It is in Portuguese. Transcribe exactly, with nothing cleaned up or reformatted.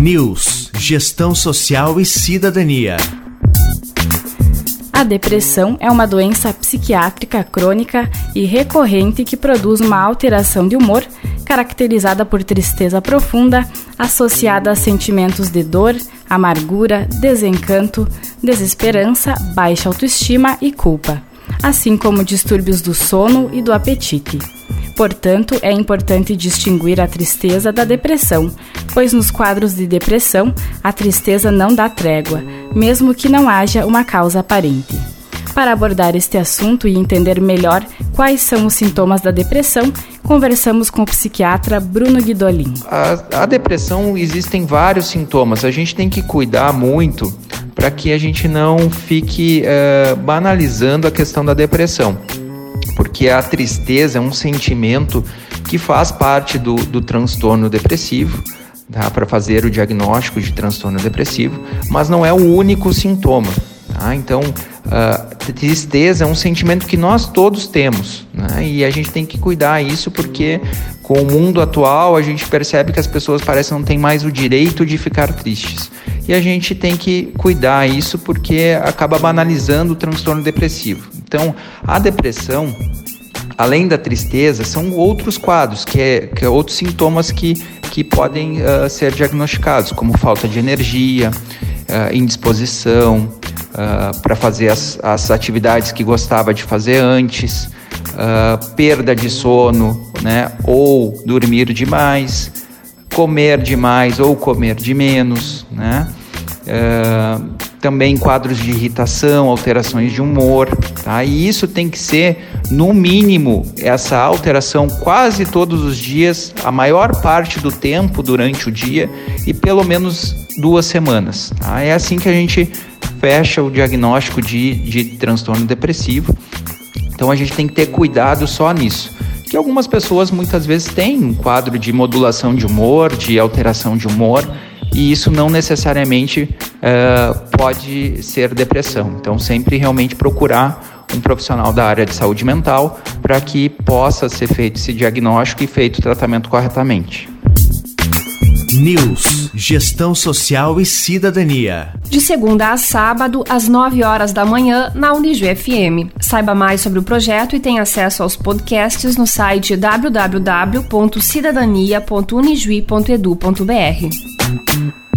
News, Gestão Social e Cidadania. A depressão é uma doença psiquiátrica crônica e recorrente que produz uma alteração de humor caracterizada por tristeza profunda, associada a sentimentos de dor, amargura, desencanto, desesperança, baixa autoestima e culpa, assim como distúrbios do sono e do apetite. Portanto, é importante distinguir a tristeza da depressão, pois nos quadros de depressão, a tristeza não dá trégua, mesmo que não haja uma causa aparente. Para abordar este assunto e entender melhor quais são os sintomas da depressão, conversamos com o psiquiatra Bruno Guidolin. A, a depressão, existem vários sintomas, a gente tem que cuidar muito para que a gente não fique uh, banalizando a questão da depressão. Porque a tristeza é um sentimento que faz parte do, do transtorno depressivo, tá? Para fazer o diagnóstico de transtorno depressivo, mas não é o único sintoma. Tá? Então, a tristeza é um sentimento que nós todos temos, né? E a gente tem que cuidar disso porque com o mundo atual a gente percebe que as pessoas parecem não ter mais o direito de ficar tristes. E a gente tem que cuidar disso porque acaba banalizando o transtorno depressivo. Então, a depressão, além da tristeza, são outros quadros, que é, que é outros sintomas que, que podem uh, ser diagnosticados, como falta de energia, uh, indisposição uh, para fazer as, as atividades que gostava de fazer antes, uh, perda de sono, né, ou dormir demais, comer demais ou comer de menos, né? Uh, também quadros de irritação, alterações de humor, tá? E isso tem que ser, no mínimo, essa alteração quase todos os dias, a maior parte do tempo durante o dia e pelo menos duas semanas, tá? É assim que a gente fecha o diagnóstico de, de transtorno depressivo. Então a gente tem que ter cuidado só nisso. Que algumas pessoas muitas vezes têm um quadro de modulação de humor, de alteração de humor, e isso não necessariamente uh, pode ser depressão. Então, sempre realmente procurar um profissional da área de saúde mental para que possa ser feito esse diagnóstico e feito o tratamento corretamente. News, Gestão Social e Cidadania. De segunda a sábado, às nove horas da manhã, na Unijuí F M. Saiba mais sobre o projeto e tenha acesso aos podcasts no site w w w ponto cidadania ponto unijuí ponto edu ponto b r.